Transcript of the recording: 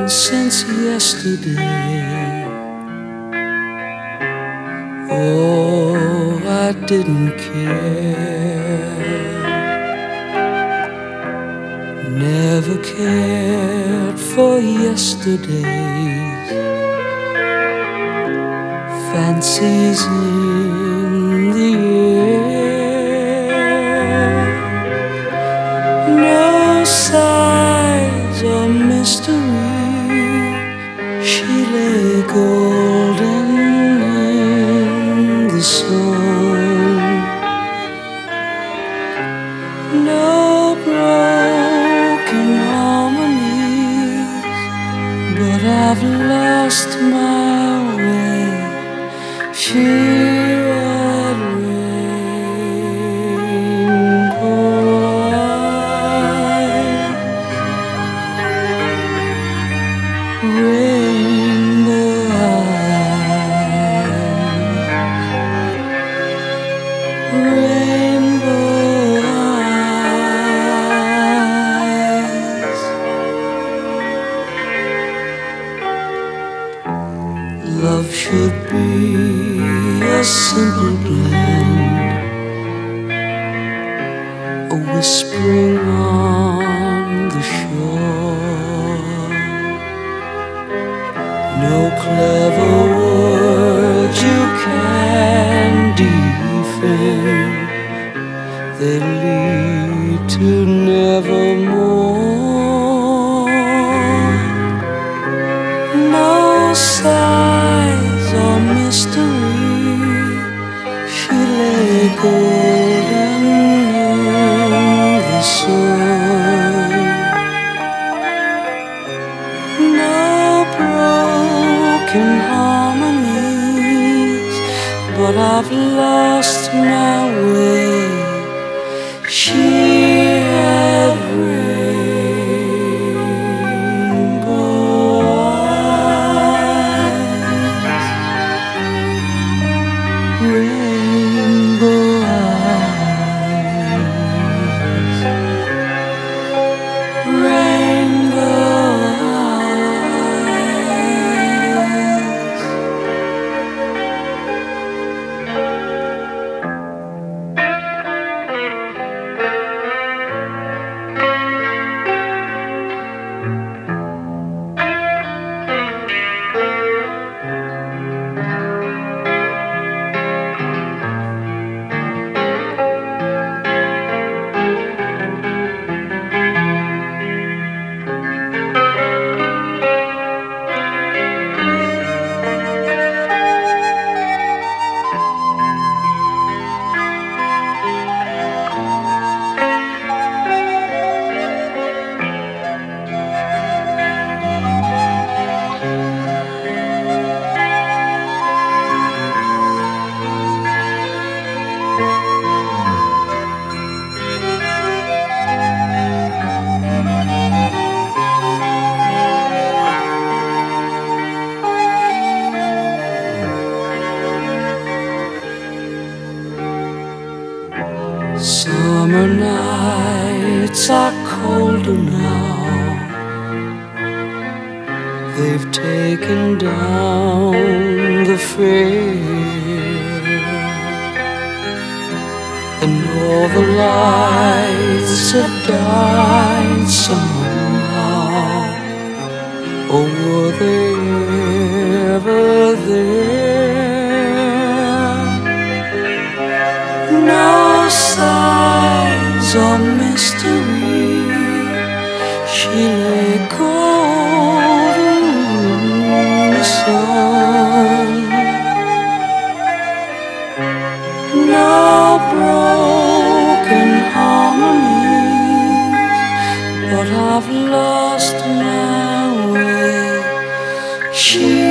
since yesterday. Oh, I didn't care. Never cared for yesterday's fancies in the air. No sighs or mystery, she lay golden in the sun. No broken harmonies, but I've lost my way. She had rainbow eyes, rainbow eyes, rainbow eyes. Love should be a simple blend, a whispering on the shore. No clever words you can defend, they lead to nevermore. No sighs or mystery, she lay golden in the sun. No broken harmonies, but I've lost my way. She had rainbow eyes, rainbow eyes, rainbow eyes. Summer nights are colder now, they've taken down the fair, and all the lights have died somehow. Or were they ever there? No sighs or mystery, she lay golden in the sun. No broken harmonies, but I've lost my way. She